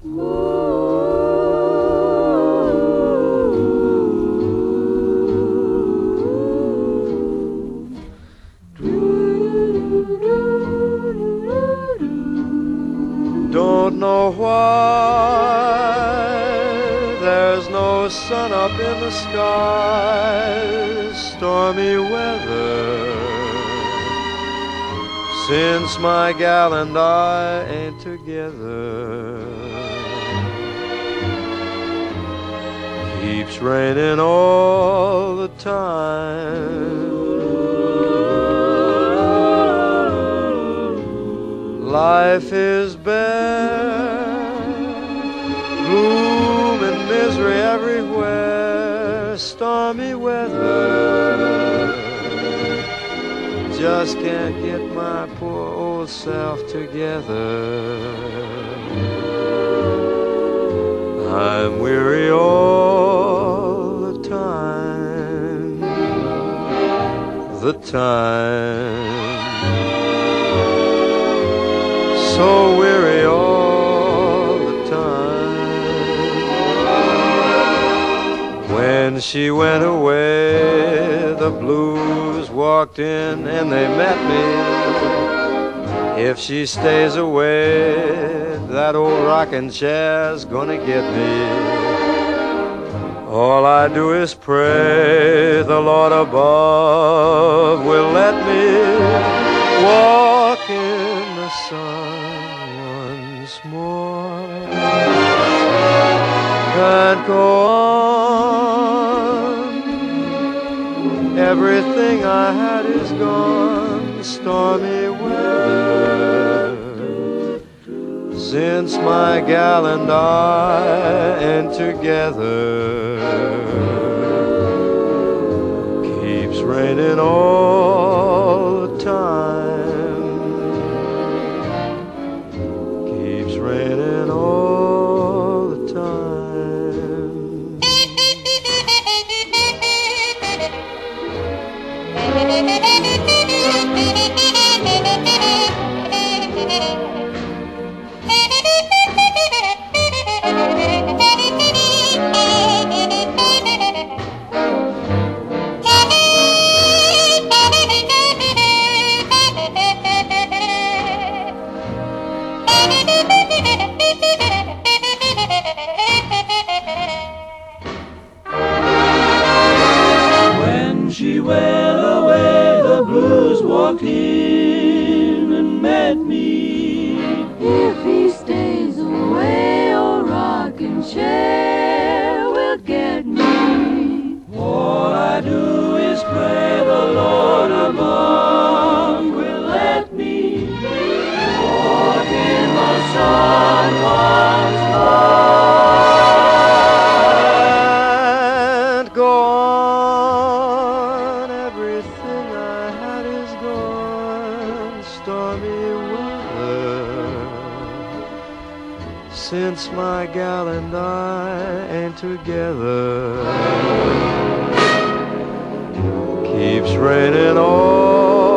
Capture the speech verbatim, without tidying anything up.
Don't know why there's no sun up in the sky, stormy weather, since my gal and I ain't together. Keeps raining all the time. Life is bare, gloom and misery everywhere, stormy weather. Just can't get my poor old self together. I'm weary all the time, the time. So weary all the time. When she went away, the blues walked in and they met me. If she stays away, that old rocking chair's gonna get me. All I do is pray the Lord above will let me walk in the sun once more. Can't go on. Everything I had is gone. Stormy weather, since my gal and I ain't together. Keeps raining all the time. Keeps raining all the time. When she went away, the blues walked in and met me. If he stays away, a rocking chair will get me. All I do is pray the Lord above will let me walk in the sun once Can't go on. Everything I had is gone. Stormy weather, since my gal and I ain't together. Keeps raining all